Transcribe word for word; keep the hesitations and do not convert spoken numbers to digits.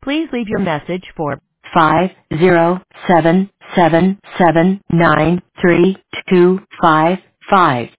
Please leave your message for five zero seven seven seven nine three two five five.